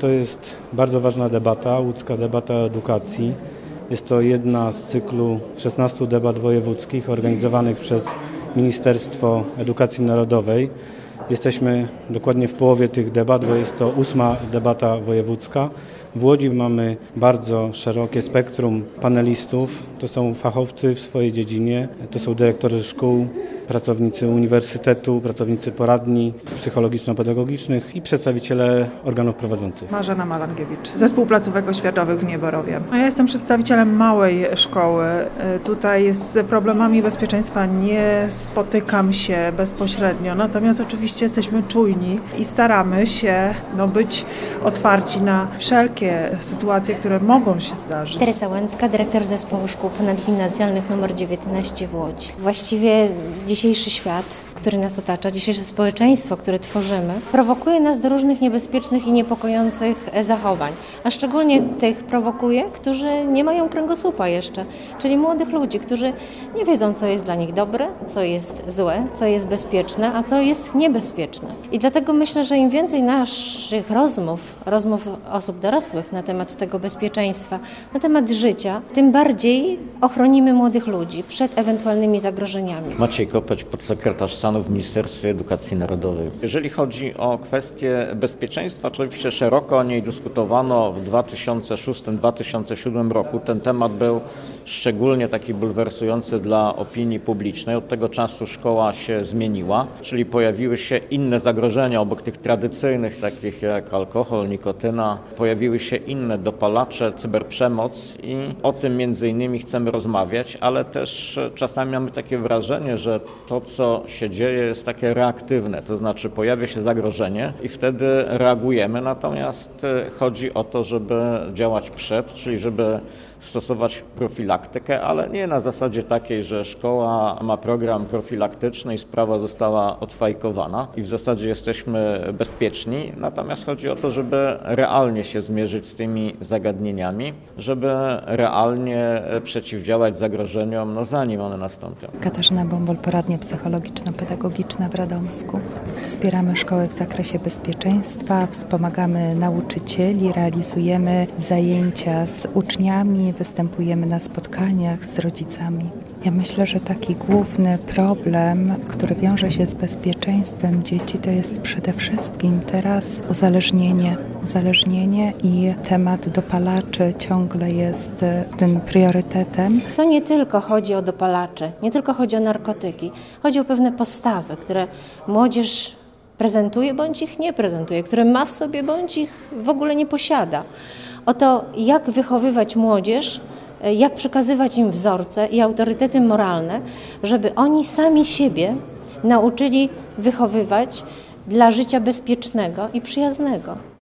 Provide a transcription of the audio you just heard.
To jest bardzo ważna debata, łódzka debata o edukacji. Jest to jedna z cyklu 16 debat wojewódzkich organizowanych przez Ministerstwo Edukacji Narodowej. Jesteśmy dokładnie w połowie tych debat, bo jest to 8. debata wojewódzka. W Łodzi mamy bardzo szerokie spektrum panelistów. To są fachowcy w swojej dziedzinie, to są dyrektorzy szkół, pracownicy uniwersytetu, pracownicy poradni psychologiczno-pedagogicznych i przedstawiciele organów prowadzących. Marzena Malangiewicz, Zespół Placówek Oświatowych w Nieborowie. Ja jestem przedstawicielem małej szkoły. Tutaj z problemami bezpieczeństwa nie spotykam się bezpośrednio, natomiast oczywiście jesteśmy czujni i staramy się być otwarci na wszelkie sytuacje, które mogą się zdarzyć. Teresa Łęcka, dyrektor Zespołu Szkół Ponadgimnazjalnych nr 19 w Łodzi. Właściwie dzisiejszy świat, który nas otacza, dzisiejsze społeczeństwo, które tworzymy, prowokuje nas do różnych niebezpiecznych i niepokojących zachowań. A szczególnie tych prowokuje, którzy nie mają kręgosłupa jeszcze, czyli młodych ludzi, którzy nie wiedzą, co jest dla nich dobre, co jest złe, co jest bezpieczne, a co jest niebezpieczne. I dlatego myślę, że im więcej naszych rozmów osób dorosłych na temat tego bezpieczeństwa, na temat życia, tym bardziej ochronimy młodych ludzi przed ewentualnymi zagrożeniami. Maciej Kopeć, podsekretarz stanu w Ministerstwie Edukacji Narodowej. Jeżeli chodzi o kwestię bezpieczeństwa, oczywiście szeroko o niej dyskutowano w 2006-2007 roku. Ten temat był szczególnie taki bulwersujący dla opinii publicznej. Od tego czasu szkoła się zmieniła, czyli pojawiły się inne zagrożenia obok tych tradycyjnych, takich jak alkohol, nikotyna. Pojawiły się inne dopalacze, cyberprzemoc i o tym między innymi chcemy rozmawiać, ale też czasami mamy takie wrażenie, że to, co się dzieje, jest takie reaktywne, to znaczy pojawia się zagrożenie i wtedy reagujemy, natomiast chodzi o to, żeby działać przed, czyli żeby stosować profilaktykę, ale nie na zasadzie takiej, że szkoła ma program profilaktyczny i sprawa została odfajkowana i w zasadzie jesteśmy bezpieczni, natomiast chodzi o to, żeby realnie się zmierzyć z tymi zagadnieniami, żeby realnie przeciwdziałać zagrożeniom, zanim one nastąpią. Katarzyna Bąbol, poradnia psychologiczno-pedagogiczna w Radomsku. Wspieramy szkołę w zakresie bezpieczeństwa, wspomagamy nauczycieli, realizujemy zajęcia z uczniami, występujemy na spotkaniach z rodzicami. Ja myślę, że taki główny problem, który wiąże się z bezpieczeństwem dzieci, to jest przede wszystkim teraz uzależnienie i temat dopalaczy ciągle jest tym priorytetem. To nie tylko chodzi o dopalacze, nie tylko chodzi o narkotyki, chodzi o pewne postawy, które młodzież prezentuje bądź ich nie prezentuje, które ma w sobie bądź ich w ogóle nie posiada. O to, jak wychowywać młodzież, jak przekazywać im wzorce i autorytety moralne, żeby oni sami siebie nauczyli wychowywać dla życia bezpiecznego i przyjaznego.